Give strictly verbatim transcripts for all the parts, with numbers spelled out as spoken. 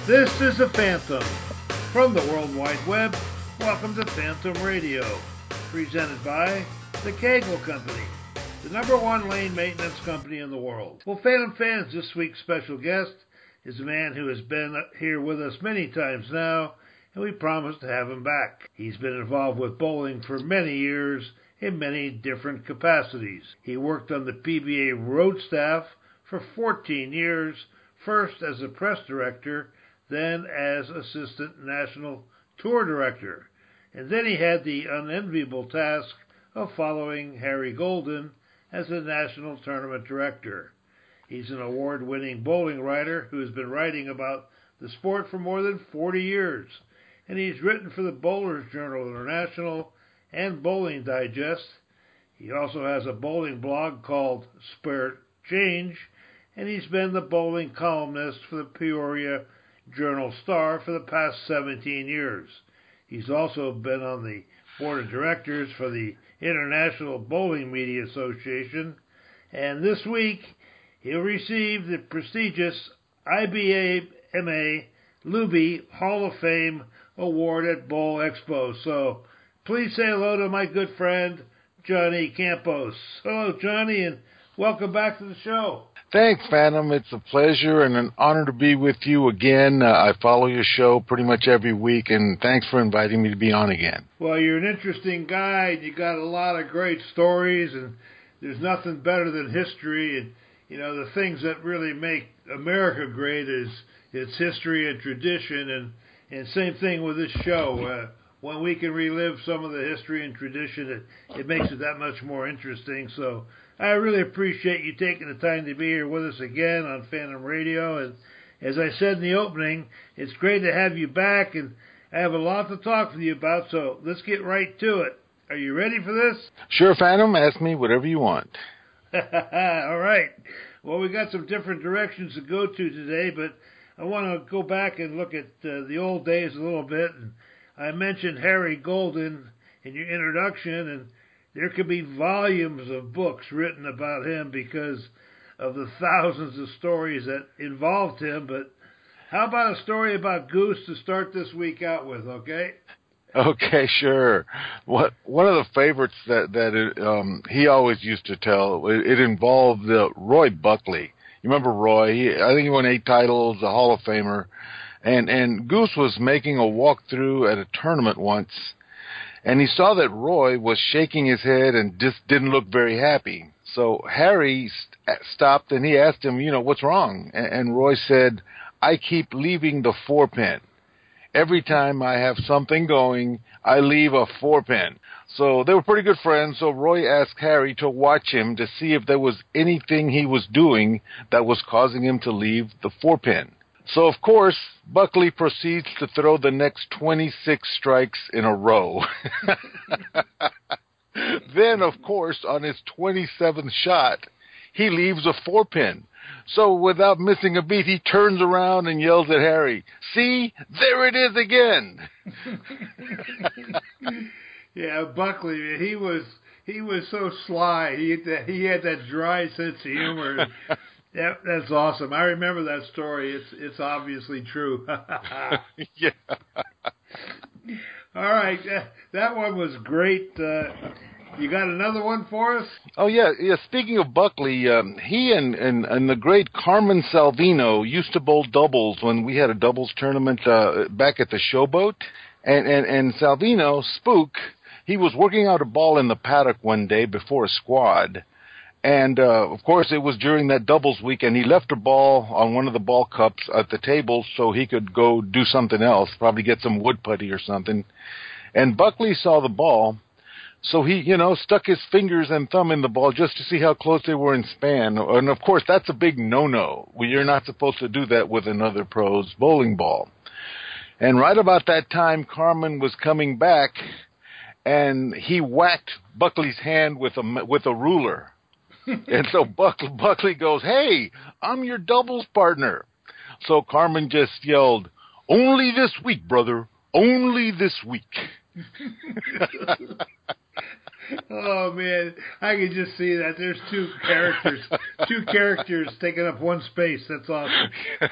This is the Phantom. From the World Wide Web, welcome to Phantom Radio, presented by the Kegel Company, the number one lane maintenance company in the world. Well, Phantom fans, this week's special guest is a man who has been here with us many times now, and we promise to have him back. He's been involved with bowling for many years in many different capacities. He worked on the P B A road staff for fourteen years, first as a press director, then as assistant national tour director. And then he had the unenviable task of following Harry Golden as a national tournament director. He's an award-winning bowling writer who has been writing about the sport for more than forty years. And he's written for the Bowlers Journal International and Bowling Digest. He also has a bowling blog called Spirit Change, and he's been the bowling columnist for the Peoria Journal Star for the past seventeen years. He's also been on the board of directors for the International Bowling Media Association, and this week he'll receive the prestigious I B A M A Luby Hall of Fame Award at Bowl Expo. So please say hello to my good friend, Johnny Campos. Hello, Johnny, and welcome back to the show. Thanks, Phantom. It's a pleasure and an honor to be with you again. Uh, I follow your show pretty much every week, and thanks for inviting me to be on again. Well, you're an interesting guy, and you got a lot of great stories, and there's nothing better than history. And, you know, the things that really make America great is its history and tradition, and, and same thing with this show. Uh, when we can relive some of the history and tradition, it, it makes it that much more interesting. So I really appreciate you taking the time to be here with us again on Phantom Radio. And as I said in the opening, it's great to have you back, and I have a lot to talk with you about, so let's get right to it. Are you ready for this? Sure, Phantom. Ask me whatever you want. All right. Well, we got some different directions to go to today, but I want to go back and look at uh, the old days a little bit. And I mentioned Harry Golden in your introduction, and there could be volumes of books written about him because of the thousands of stories that involved him. But how about a story about Goose to start this week out with, okay? Okay, sure. What one of the favorites that that it, um, he always used to tell, it, it involved uh, Roy Buckley. You remember Roy? He, I think he won eight titles, a Hall of Famer. And, and Goose was making a walkthrough at a tournament once, and he saw that Roy was shaking his head and just didn't look very happy. So Harry st- stopped and he asked him, you know, what's wrong? And, and Roy said, I keep leaving the four pin. Every time I have something going, I leave a four pin. So they were pretty good friends, so Roy asked Harry to watch him to see if there was anything he was doing that was causing him to leave the four pin. So, of course, Buckley proceeds to throw the next twenty-six strikes in a row. Then, of course, on his twenty-seventh shot, he leaves a four-pin. So, without missing a beat, he turns around and yells at Harry, see, there it is again. Yeah, Buckley, he was he was so sly. He had that, he had that dry sense of humor. Yeah, that's awesome. I remember that story. It's it's obviously true. Yeah. All right, that, that one was great. Uh, you got another one for us? Oh, yeah. Yeah. Speaking of Buckley, um, he and, and, and the great Carmen Salvino used to bowl doubles when we had a doubles tournament uh, back at the Showboat. And, and, and Salvino, Spook, he was working out a ball in the paddock one day before a squad. And, uh, of course, it was during that doubles week, and he left a ball on one of the ball cups at the table so he could go do something else, probably get some wood putty or something. And Buckley saw the ball, so he, you know, stuck his fingers and thumb in the ball just to see how close they were in span. And, of course, that's a big no-no. You're not supposed to do that with another pro's bowling ball. And right about that time, Carmen was coming back, and he whacked Buckley's hand with a, with a ruler. And so Buck, Buckley goes, hey, I'm your doubles partner. So Carmen just yelled, only this week, brother, only this week. Oh man, I can just see that. There's two characters, two characters taking up one space. That's awesome.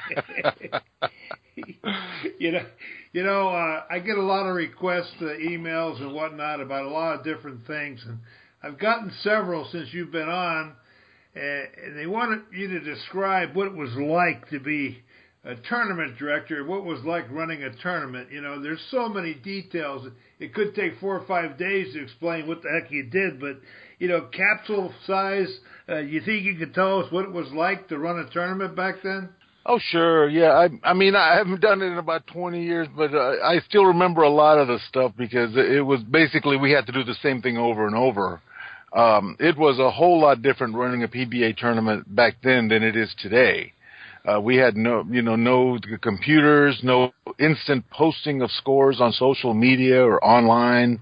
you know, you know, uh, I get a lot of requests, uh, emails and whatnot about a lot of different things, and I've gotten several since you've been on, uh, and they wanted you to describe what it was like to be a tournament director, what it was like running a tournament. You know, there's so many details. It could take four or five days to explain what the heck you did, but, you know, capsule size, uh, you think you could tell us what it was like to run a tournament back then? Oh, sure. Yeah. I I mean, I haven't done it in about twenty years, but uh, I still remember a lot of the stuff because it was basically we had to do the same thing over and over. Um, it was a whole lot different running a P B A tournament back then than it is today. Uh, we had no, you know, no computers, no instant posting of scores on social media or online.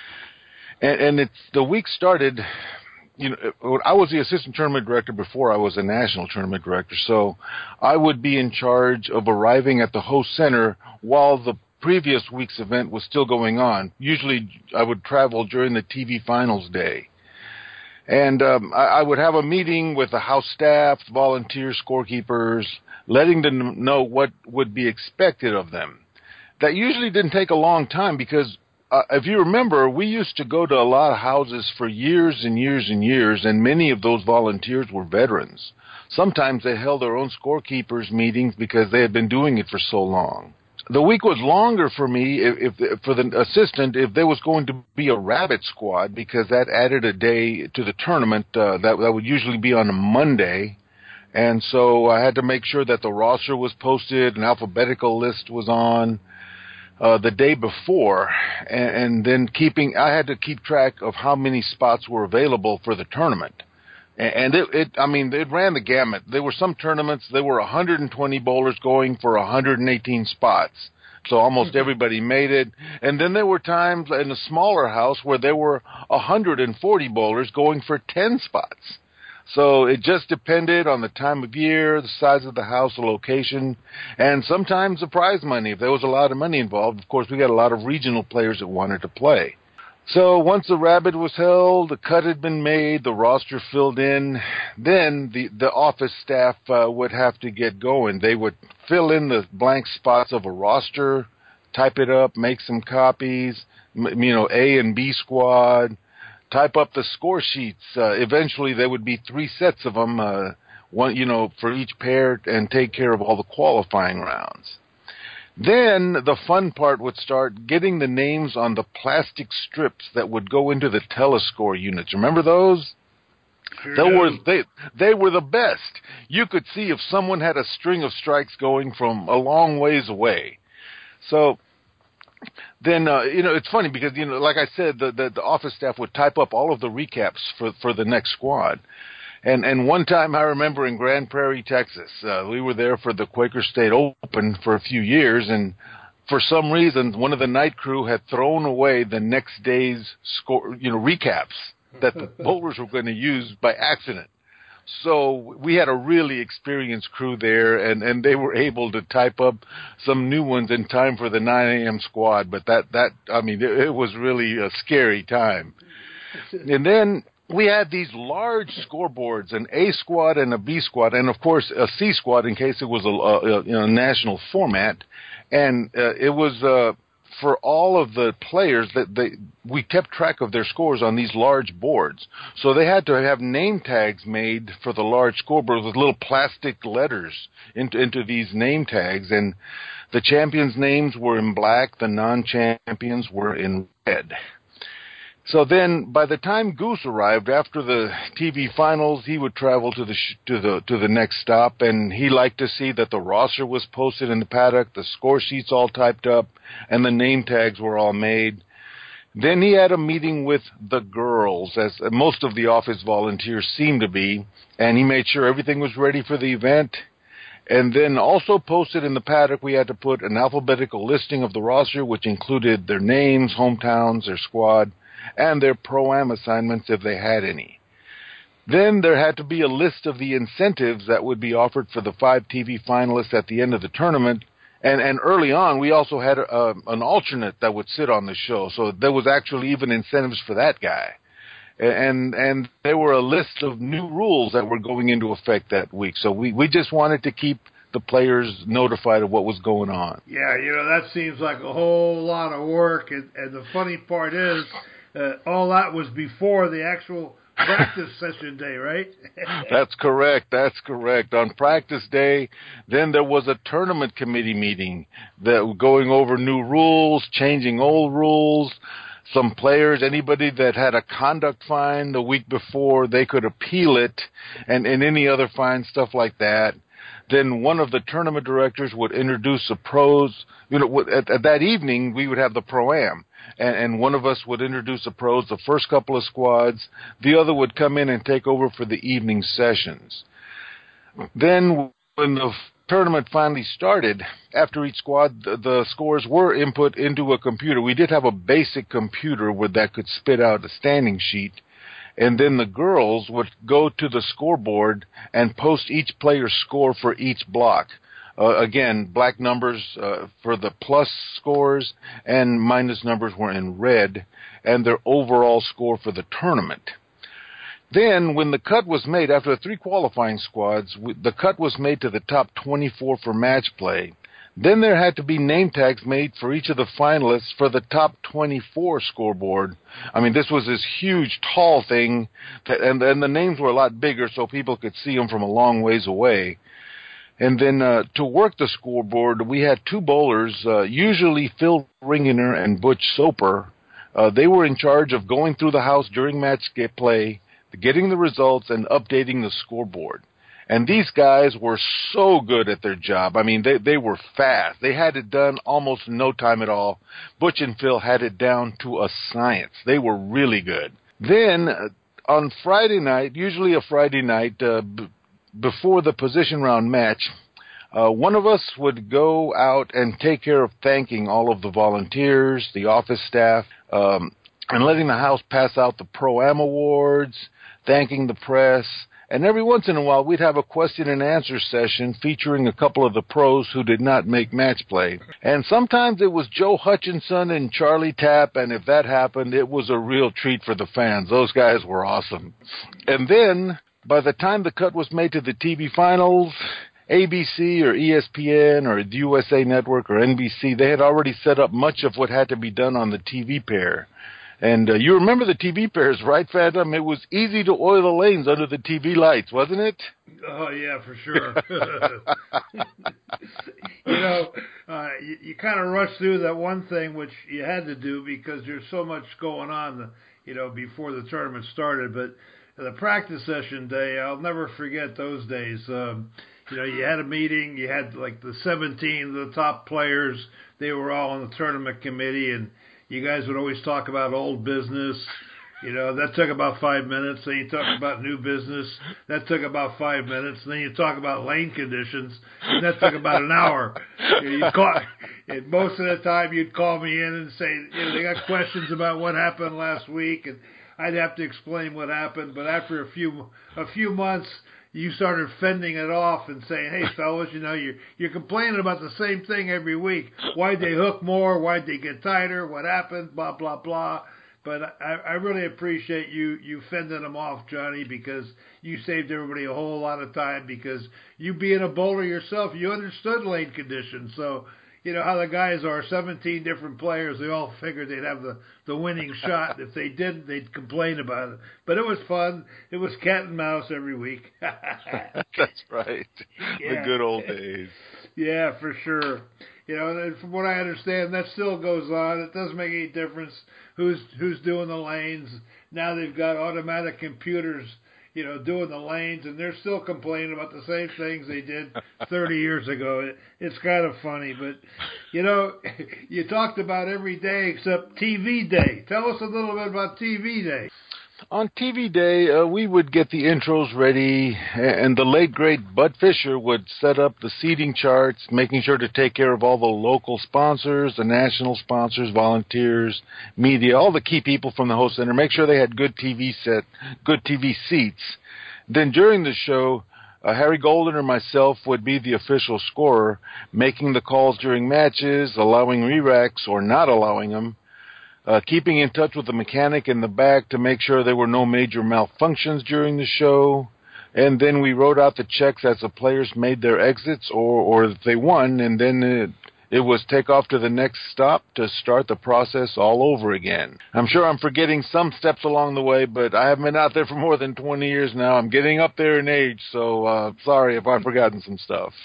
And, and it's, the week started, you know, I was the assistant tournament director before I was a national tournament director. So I would be in charge of arriving at the host center while the previous week's event was still going on. Usually I would travel during the T V finals day. And um, I, I would have a meeting with the house staff, volunteer scorekeepers, letting them know what would be expected of them. That usually didn't take a long time because, uh, if you remember, we used to go to a lot of houses for years and years and years, and many of those volunteers were veterans. Sometimes they held their own scorekeepers meetings because they had been doing it for so long. The week was longer for me, if, if for the assistant, if there was going to be a rabbit squad, because that added a day to the tournament. Uh, that that would usually be on a Monday, and so I had to make sure that the roster was posted, an alphabetical list was on uh, the day before, and, and then keeping. I had to keep track of how many spots were available for the tournament. And it, it, I mean, it ran the gamut. There were some tournaments, there were one hundred twenty bowlers going for one hundred eighteen spots. So almost everybody made it. And then there were times in a smaller house where there were one hundred forty bowlers going for ten spots. So it just depended on the time of year, the size of the house, the location, and sometimes the prize money. If there was a lot of money involved, of course, we got a lot of regional players that wanted to play. So once the rabbit was held, the cut had been made, the roster filled in, then the, the office staff uh, would have to get going. They would fill in the blank spots of a roster, type it up, make some copies, m- you know, A and B squad, type up the score sheets. Uh, eventually there would be three sets of them, uh, one, you know, for each pair, and take care of all the qualifying rounds. Then the fun part would start, getting the names on the plastic strips that would go into the telescore units. Remember those? Sure They do. were, they, they were the best. You could see if someone had a string of strikes going from a long ways away. So then, uh, you know, it's funny because, you know, like I said, the, the, the office staff would type up all of the recaps for, for the next squad. And and one time I remember in Grand Prairie, Texas, uh, we were there for the Quaker State Open for a few years, and for some reason, one of the night crew had thrown away the next day's score, you know, recaps that the bowlers were going to use by accident. So we had a really experienced crew there, and, and they were able to type up some new ones in time for the nine a.m. squad. But that, that I mean, it, it was really a scary time. And then we had these large scoreboards, an A squad and a B squad, and of course a C squad in case it was a, a, you know, national format. And uh, it was uh, for all of the players that they we kept track of their scores on these large boards. So they had to have name tags made for the large scoreboards with little plastic letters into into these name tags, and the champions' names were in black, the non-champions were in red. So then, by the time Goose arrived after the T V finals, he would travel to the sh- to the to the next stop, and he liked to see that the roster was posted in the paddock, the score sheets all typed up, and the name tags were all made. Then he had a meeting with the girls, as most of the office volunteers seemed to be, and he made sure everything was ready for the event. And then also posted in the paddock, we had to put an alphabetical listing of the roster, which included their names, hometowns, their squad, and their pro-am assignments if they had any. Then there had to be a list of the incentives that would be offered for the five T V finalists at the end of the tournament. And, and early on, we also had a, an alternate that would sit on the show. So there was actually even incentives for that guy. and and there were a list of new rules that were going into effect that week. So we, we just wanted to keep the players notified of what was going on. Yeah, you know, that seems like a whole lot of work, and, and the funny part is, uh, all that was before the actual practice session day, right? That's correct. That's correct. On practice day, then there was a tournament committee meeting that was going over new rules, changing old rules. Some players, anybody that had a conduct fine the week before, they could appeal it, and, and any other fine, stuff like that. Then one of the tournament directors would introduce the pros. You know, at, at that evening, we would have the pro-am, and, and one of us would introduce the pros, the first couple of squads. The other would come in and take over for the evening sessions. Then when the tournament finally started, after each squad, the, the scores were input into a computer. We did have a basic computer with that could spit out a standing sheet. And then the girls would go to the scoreboard and post each player's score for each block. Uh, again, black numbers uh, for the plus scores, and minus numbers were in red, and their overall score for the tournament. Then, when the cut was made, after the three qualifying squads, the cut was made to the top twenty-four for match play. Then there had to be name tags made for each of the finalists for the top twenty-four scoreboard. I mean, this was this huge, tall thing, and, and the names were a lot bigger so people could see them from a long ways away. And then uh, to work the scoreboard, we had two bowlers, uh, usually Phil Ringener and Butch Soper. Uh, they were in charge of going through the house during match play, getting the results, and updating the scoreboard. And these guys were so good at their job. I mean, they, they were fast. They had it done almost in no time at all. Butch and Phil had it down to a science. They were really good. Then, uh, on Friday night, usually a Friday night, uh, b- before the position round match, uh, one of us would go out and take care of thanking all of the volunteers, the office staff, um, and letting the house pass out the Pro-Am awards, thanking the press. And every once in a while, we'd have a question and answer session featuring a couple of the pros who did not make match play. And sometimes it was Joe Hutchinson and Charlie Tapp, and if that happened, it was a real treat for the fans. Those guys were awesome. And then, by the time the cut was made to the T V finals, A B C or E S P N or the U S A Network or N B C, they had already set up much of what had to be done on the T V pair. And uh, you remember the T V pairs, right, Phantom? It was easy to oil the lanes under the T V lights, wasn't it? Oh, yeah, for sure. you know, uh, you, you kind of rush through that one thing, which you had to do because there's so much going on, you know, before the tournament started. But the practice session day, I'll never forget those days. Um, you know, you had a meeting, you had like the seventeen of the top players. They were all on the tournament committee, and you guys would always talk about old business. You know, that took about five minutes. Then you talk about new business. That took about five minutes. And then you talk about lane conditions. And that took about an hour. You know, you'd call, and most of the time you'd call me in and say, you know, they got questions about what happened last week. And I'd have to explain what happened. But after a few a few months, you started fending it off and saying, hey, fellas, you know, you're, you're complaining about the same thing every week. Why'd they hook more? Why'd they get tighter? What happened? Blah, blah, blah. But I, I really appreciate you, you fending them off, Johnny, because you saved everybody a whole lot of time because you being a bowler yourself, you understood lane conditions. So, you know how the guys are, seventeen different players, they all figured they'd have the, the winning shot. If they didn't, they'd complain about it. But it was fun. It was cat and mouse every week. That's right. Yeah. The good old days. Yeah, for sure. You know, and from what I understand, that still goes on. It doesn't make any difference who's who's doing the lanes. Now they've got automatic computers, you know, doing the lanes, and they're still complaining about the same things they did thirty years ago. It, it's kind of funny, but, you know, you talked about every day except T V Day. Tell us a little bit about T V Day. On T V Day, uh, we would get the intros ready, and the late, great Bud Fisher would set up the seating charts, making sure to take care of all the local sponsors, the national sponsors, volunteers, media, all the key people from the host center, make sure they had good T V set, good T V seats. Then during the show, uh, Harry Golden or myself would be the official scorer, making the calls during matches, allowing re-racks or not allowing them. uh, keeping in touch with the mechanic in the back to make sure there were no major malfunctions during the show. And then we wrote out the checks as the players made their exits or, or if they won, and then it, it was take off to the next stop to start the process all over again. I'm sure I'm forgetting some steps along the way, but I haven't been out there for more than twenty years now. I'm getting up there in age, so uh, sorry if I've forgotten some stuff.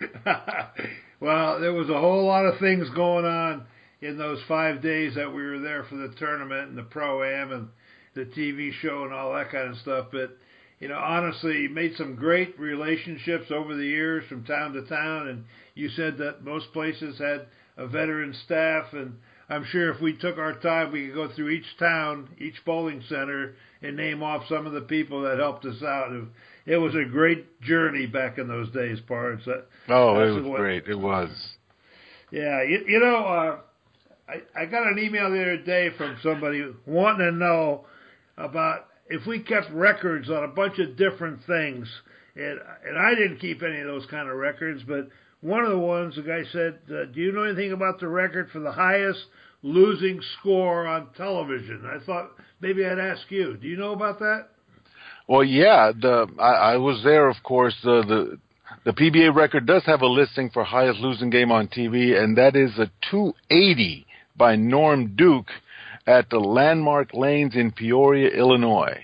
Well, there was a whole lot of things going on in those five days that we were there for the tournament and the Pro-Am and the T V show and all that kind of stuff, but you know, honestly, you made some great relationships over the years from town to town, and you said that most places had a veteran staff, and I'm sure if we took our time, we could go through each town, each bowling center, and name off some of the people that helped us out. It was a great journey back in those days, Pards. That, oh, it was what, great. It was. Yeah, you, you know, uh, I, I got an email the other day from somebody wanting to know about if we kept records on a bunch of different things, and, and I didn't keep any of those kind of records, but one of the ones, the guy said, uh, do you know anything about the record for the highest losing score on television? I thought maybe I'd ask you. Do you know about that? Well, yeah, the I, I was there, of course. The, the the P B A record does have a listing for highest losing game on T V, and that is a two eighty by Norm Duke at the Landmark Lanes in Peoria, Illinois.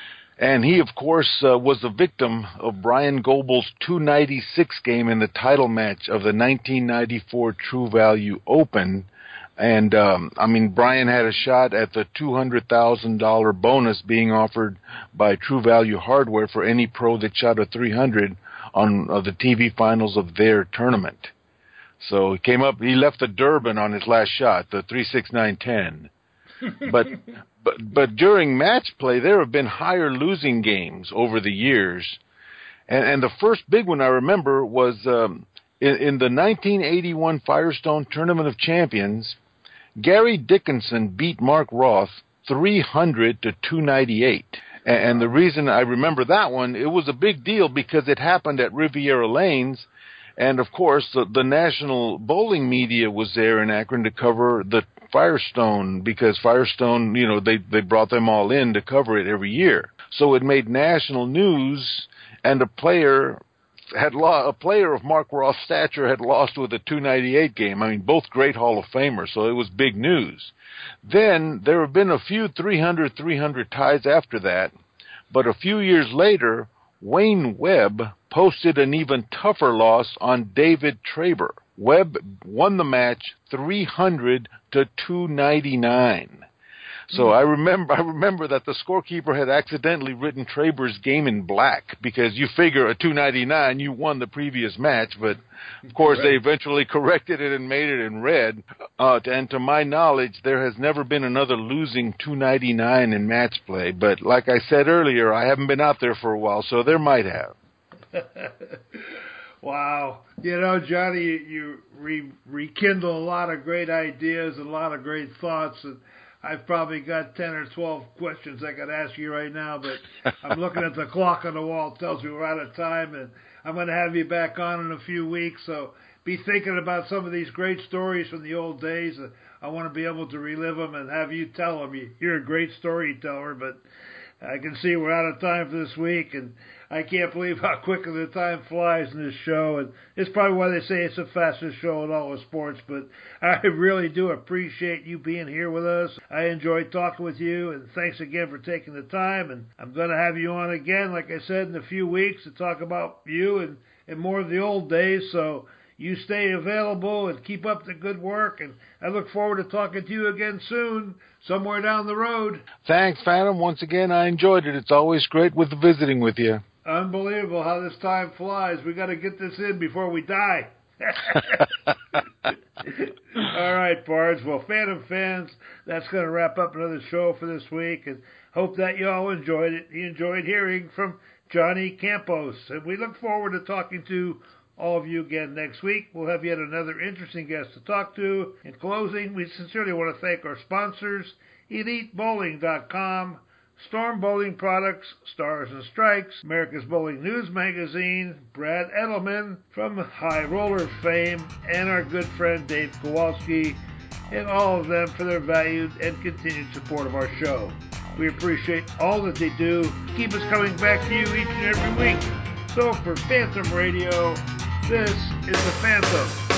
And he, of course, uh, was the victim of Brian Goebel's two ninety-six game in the title match of the nineteen ninety-four True Value Open. And, um, I mean, Brian had a shot at the two hundred thousand dollars bonus being offered by True Value Hardware for any pro that shot a three hundred on uh, the T V finals of their tournament. So he came up, he left the Durban on his last shot, the three six nine ten. but but but during match play, there have been higher losing games over the years, and and the first big one I remember was um, in, in the nineteen eighty-one Firestone Tournament of Champions. Gary Dickinson beat Mark Roth three hundred to two ninety-eight, and, and the reason I remember that one, it was a big deal because it happened at Riviera Lanes. And, of course, the, the national bowling media was there in Akron to cover the Firestone because Firestone, you know, they, they brought them all in to cover it every year. So it made national news, and a player had lo- a player of Mark Roth's stature had lost with a two ninety-eight game. I mean, both great Hall of Famers, so it was big news. Then there have been a few three hundred three hundred ties after that, but a few years later, Wayne Webb posted an even tougher loss on David Traber. Webb won the match three hundred to two ninety-nine. So I remember I remember that the scorekeeper had accidentally written Traber's game in black because you figure a two ninety-nine, you won the previous match, but of course right. They eventually corrected it and made it in red. Uh, and to my knowledge, there has never been another losing two ninety-nine in match play. But like I said earlier, I haven't been out there for a while, so there might have. Wow. You know, Johnny, you, you re- rekindle a lot of great ideas and a lot of great thoughts, and I've probably got ten or twelve questions I could ask you right now, but I'm looking at the clock on the wall. It tells me we're out of time, and I'm going to have you back on in a few weeks, so be thinking about some of these great stories from the old days. I want to be able to relive them and have you tell them. You're a great storyteller, but I can see we're out of time for this week, and I can't believe how quickly the time flies in this show, and it's probably why they say it's the fastest show in all of sports, but I really do appreciate you being here with us. I enjoyed talking with you, and thanks again for taking the time, and I'm going to have you on again, like I said, in a few weeks to talk about you and, and more of the old days, so you stay available and keep up the good work, and I look forward to talking to you again soon, somewhere down the road. Thanks, Phantom. Once again, I enjoyed it. It's always great with visiting with you. Unbelievable how this time flies. We got to get this in before we die. All right, Pards. Well, Phantom fans, that's going to wrap up another show for this week, and hope that you all enjoyed it. You enjoyed hearing from Johnny Campos, and we look forward to talking to all of you again next week. We'll have yet another interesting guest to talk to. In closing, we sincerely want to thank our sponsors, Elite Bowling dot com, Storm Bowling Products, Stars and Strikes, America's Bowling News Magazine, Brad Edelman from High Roller fame, and our good friend Dave Kowalski, and all of them for their valued and continued support of our show. We appreciate all that they do to keep us coming back to you each and every week. So for Phantom Radio, this is The Phantom.